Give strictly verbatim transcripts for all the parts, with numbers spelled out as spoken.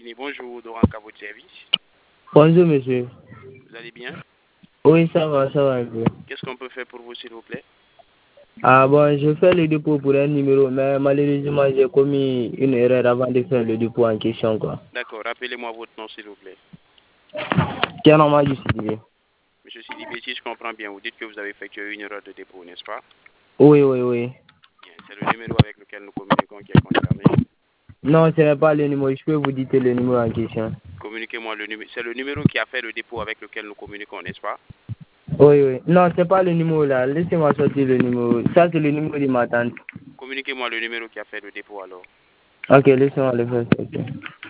Guinée, bonjour, Doran à votre service. Bonjour, monsieur. Vous allez bien? Oui, ça va, ça va un peu. Qu'est-ce qu'on peut faire pour vous, s'il vous plaît? Ah bon, je fais le dépôt pour un numéro, mais malheureusement, j'ai commis une erreur avant de faire le dépôt en question, quoi. D'accord, rappelez-moi votre nom, s'il vous plaît. Quel nom m'a justifié? Monsieur Sidibé, si je comprends bien, vous dites que vous avez effectué une erreur de dépôt, n'est-ce pas? Oui, oui, oui. Bien, c'est le numéro avec lequel nous communiquons qui est concerné. Non, ce n'est pas le numéro. Je peux vous dire le numéro en question. Communiquez-moi le numéro. C'est le numéro qui a fait le dépôt avec lequel nous communiquons, n'est-ce pas? Oui, oui. Non, c'est pas le numéro là. Laissez-moi sortir le numéro. Ça, c'est le numéro de ma tante. Communiquez-moi le numéro qui a fait le dépôt alors. Ok, laissez-moi le faire sortir.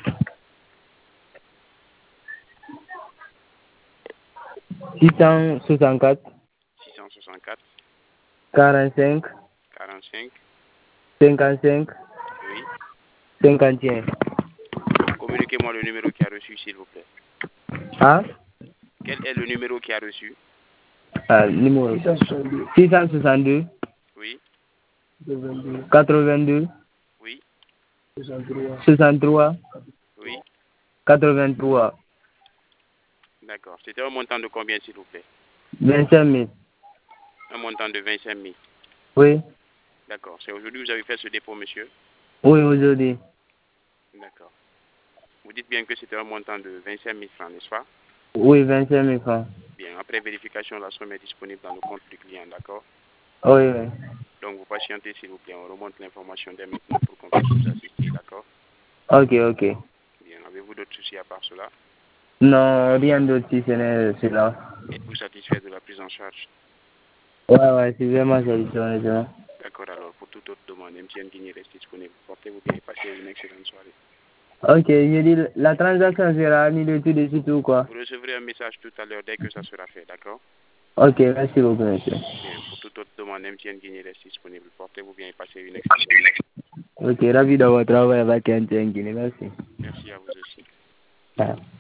six cent soixante-quatre, six cent soixante-quatre, quarante-cinq, quarante-cinq, cinquante-cinq, oui. cinquante et un. Communiquez-moi le numéro qui a reçu, s'il vous plaît. Hein? Quel est le numéro qui a reçu? Ah, numéro six cent soixante-deux, Oui, quatre-vingt-deux, oui, soixante-trois, oui. quatre-vingt-trois, D'accord. C'était un montant de combien, s'il vous plaît? vingt-cinq mille. Un montant de vingt-cinq mille. Oui, D'accord. C'est aujourd'hui que vous avez fait ce dépôt, monsieur? oui, aujourd'hui. D'accord. Vous dites bien que c'était un montant de vingt-cinq mille francs, n'est-ce pas? Oui, vingt-cinq mille francs. Bien. Après vérification, la somme est disponible dans le compte du client, d'accord? Oui, oui. Donc, vous patientez, s'il vous plaît. On remonte l'information dès maintenant pour qu'on puisse vous assister, d'accord? Ok, ok. Bien. Avez-vous d'autres soucis à part cela? Non, rien d'autre si ce n'est cela. Êtes-vous satisfait de la prise en charge? Ouais, ouais, c'est vraiment satisfaisant. D'accord, alors, pour toute autre demande, M T N Guinée reste disponible. Portez-vous bien et passez une excellente soirée. Ok, je dis, la transaction sera annulée tout de suite ou quoi? Vous recevrez un message tout à l'heure dès que ça sera fait, d'accord? Ok, merci beaucoup, monsieur. Bien, pour toute autre demande, M T N Guinée reste disponible. Portez-vous bien et passez une excellente soirée. Ok, ravi d'avoir travaillé avec un Guinée, merci. Merci à vous aussi. Ah.